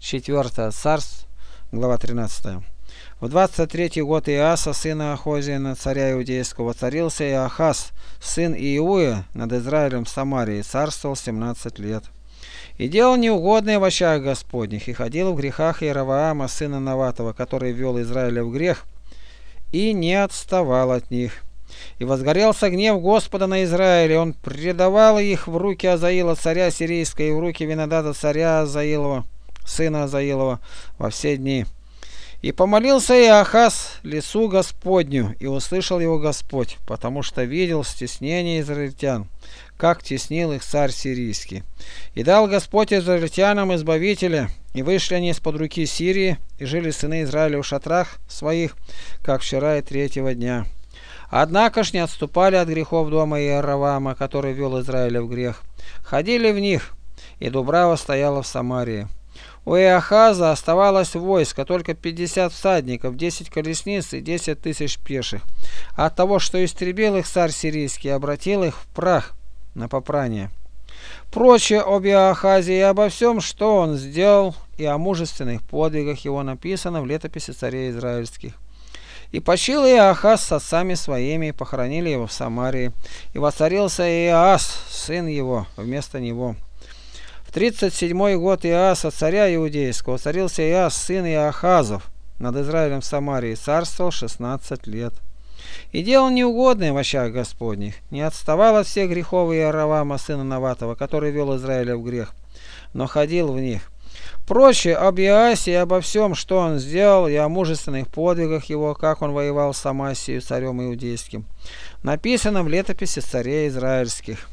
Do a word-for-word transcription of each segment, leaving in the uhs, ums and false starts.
четвёртое Царств, глава тринадцатая. В двадцать третий год Иоаса, сына Ахозия, царя Иудейского, воцарился Иоахаз, сын Иуя, над Израилем в Самарии, царствовал семнадцать лет. И делал неугодное в очах Господних, и ходил в грехах Иеровоама, сына Наватова, который ввел Израиля в грех, и не отставал от них. И возгорелся гнев Господа на Израиле, он предавал их в руки Азаила, царя сирийского, и в руки Винодада, царя Азаилова, сына Азаилова, во все дни. И помолился Иоахаз лицу Господню, и услышал его Господь, потому что видел стеснение израильтян, как теснил их царь сирийский. И дал Господь израильтянам избавителя, и вышли они из-под руки Сирии, и жили сыны Израиля в шатрах своих, как вчера и третьего дня. Однако ж не отступали от грехов дома Иеровоама, который вел Израиля в грех. Ходили в них, и дубрава стояла в Самарии. У Иоахаза оставалось войско только пятьдесят всадников, десять колесниц и десять тысяч пеших. А от того, что истребил их царь сирийский, обратил их в прах на попрание. Прочее об Иоахазе и обо всем, что он сделал, и о мужественных подвигах его написано в летописи царей израильских. И почил Иоахаз с отцами своими, и похоронили его в Самарии. И воцарился Иоас, сын его, вместо него. В тридцать седьмой год Иоаса, царя Иудейского, воцарился Иоас, сын Иоахазов, над Израилем в Самарии, царствовал шестнадцать лет. И делал неугодное в очах Господних, не отставал от всех грехов Иеровоама, сына Наватова, который вел Израиля в грех, но ходил в них. Прочее об Иоасе и обо всем, что он сделал, и о мужественных подвигах его, как он воевал с Амасией, царем иудейским, написано в летописи царей израильских.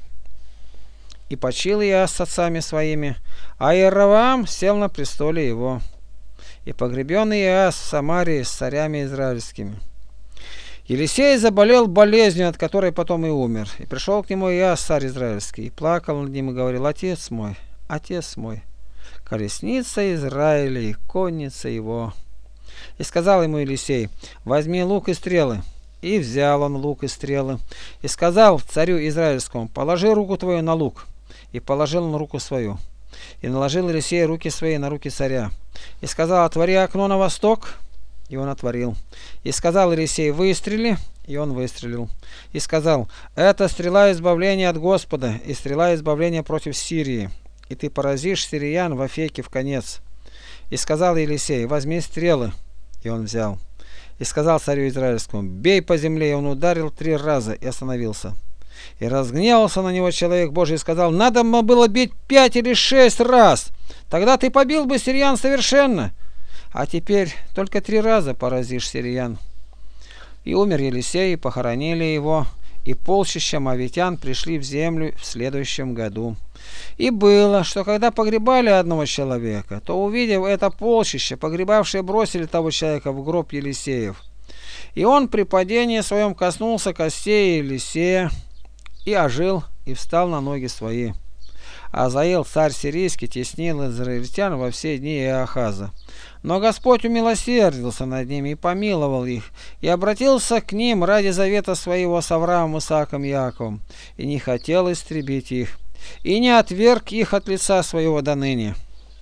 И почил Иоас с отцами своими, а Иеровоам сел на престоле его. И погребен Иоас в Самарии с царями израильскими. Елисей заболел болезнью, от которой потом и умер. И пришел к нему Иоас, царь израильский, и плакал над ним и говорил: «Отец мой, отец мой, колесница Израиля и конница его». И сказал ему Елисей: «Возьми лук и стрелы». И взял он лук и стрелы. И сказал царю израильскому: «Положи руку твою на лук». И положил он руку свою. И наложил Елисей руки свои на руки царя. И сказал: «Отвори окно на восток». И он отворил. И сказал Елисей: «Выстрели». И он выстрелил. И сказал: «Это стрела избавления от Господа, и стрела избавления против Сирии. И ты поразишь сириян в Афеке в конец». И сказал Елисей: «Возьми стрелы». И он взял. И сказал царю израильскому: «Бей по земле». И он ударил три раза и остановился. И разгневался на него человек Божий и сказал: «Надо было бить пять или шесть раз, тогда ты побил бы сириян совершенно. А теперь только три раза поразишь сириян». И умер Елисей, и похоронили его, и полчища мавитян пришли в землю в следующем году. И было, что когда погребали одного человека, то, увидев это полчище, погребавшие бросили того человека в гроб Елисеев. И он при падении своем коснулся костей Елисея, и ожил, и встал на ноги свои. Азаил, царь сирийский, теснил израильтян во все дни Иоахаза. Но Господь умилосердился над ними и помиловал их, и обратился к ним ради завета своего с Авраамом, Исааком и Яковом, и не хотел истребить их, и не отверг их от лица своего доныне.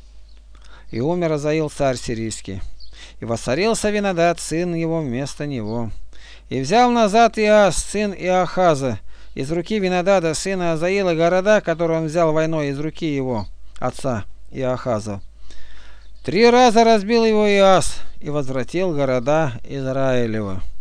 И умер Азаил, царь сирийский, и воцарился Винодад, сын его, вместо него. И взял назад Иоас, сын Иоахаза, из руки Винодада, сына Азаила, города, которые он взял войной из руки его отца Иоахаза. Три раза разбил его Иоас и возвратил города Израилева.